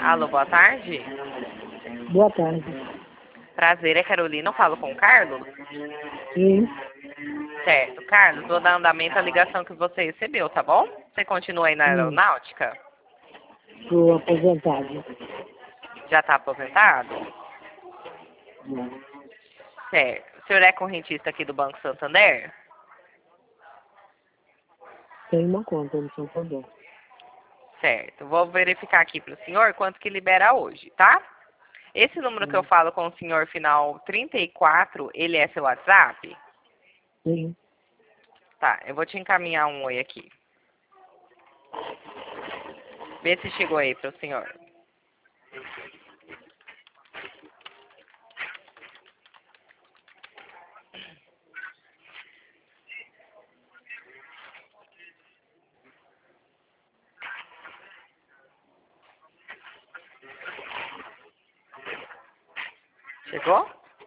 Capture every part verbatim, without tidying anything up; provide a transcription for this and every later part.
Alô, boa tarde. Boa tarde. Prazer, é Carolina. Eu falo com o Carlos? Sim. Certo. Carlos, vou dar andamento à ligação que você recebeu, tá bom? Você continua aí na Hum. aeronáutica? Estou aposentado. Já está aposentado? Hum. Certo. O senhor é correntista aqui do Banco Santander? Tem uma conta no Santander. Certo. Vou verificar aqui para o senhor quanto que libera hoje, tá? Esse número que eu Hum. falo com o senhor final trinta e quatro, ele é seu WhatsApp? Sim. Tá, eu vou te encaminhar um oi aqui. Vê se chegou aí para o senhor. Chegou?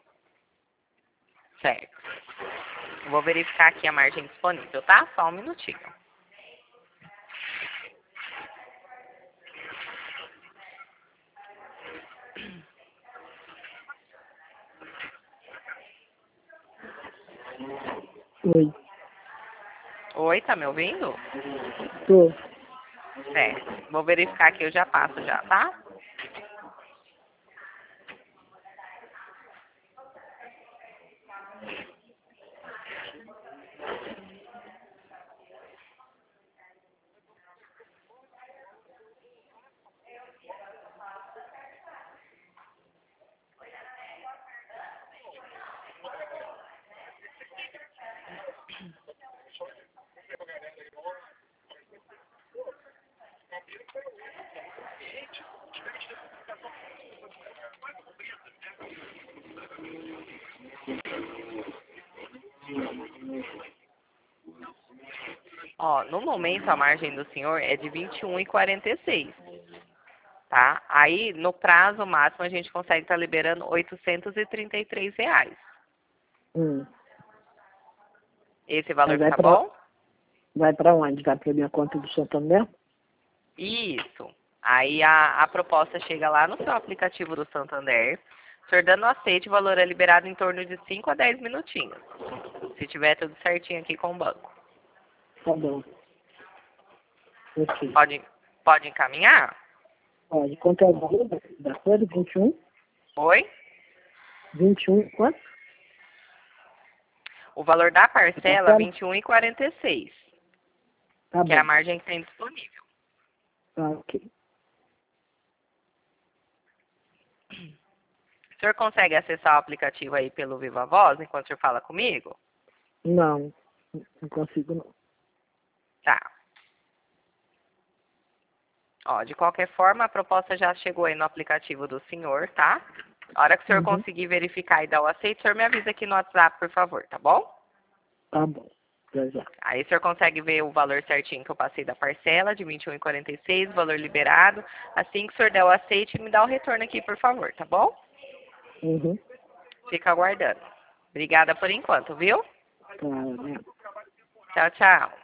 Certo. Eu vou verificar aqui a margem disponível, tá? Só um minutinho. Oi. Oi, tá me ouvindo? Estou. Certo. Vou verificar aqui, eu já passo já, tá? Ó, no momento a margem do senhor é de vinte e um e quarenta e seis, tá? Aí, no prazo máximo, a gente consegue estar liberando oitocentos e trinta e três reais. Hum. Esse valor Mas vai fica para bom? vai para onde? Vai para minha conta do Santander? Isso. Aí a, a proposta chega lá no seu aplicativo do Santander. O senhor dando aceite, o valor é liberado em torno de cinco a dez minutinhos. Se tiver tudo certinho aqui com o banco. Tá bom. Ok. Pode, pode encaminhar? Olha, quanto é o valor da, da coisa? vinte e um? Oi? vinte e um quanto? O valor da parcela, Parcela? vinte e um e quarenta e seis, Tá que é a bom. margem que tem disponível. Tá, ok. O senhor consegue acessar o aplicativo aí pelo Viva Voz enquanto o senhor fala comigo? Não, não consigo não. Tá. Ó, de qualquer forma, a proposta já chegou aí no aplicativo do senhor, tá? A hora que o senhor Uhum. conseguir verificar e dar o aceito, o senhor me avisa aqui no WhatsApp, por favor, tá bom? Tá bom. Já já. Aí o senhor consegue ver o valor certinho que eu passei da parcela, de vinte e um e quarenta e seis, valor liberado. Assim que o senhor der o aceite, me dá o retorno aqui, por favor, tá bom? Uhum. Fica aguardando. Obrigada por enquanto, viu? Tá, né? Tchau, tchau.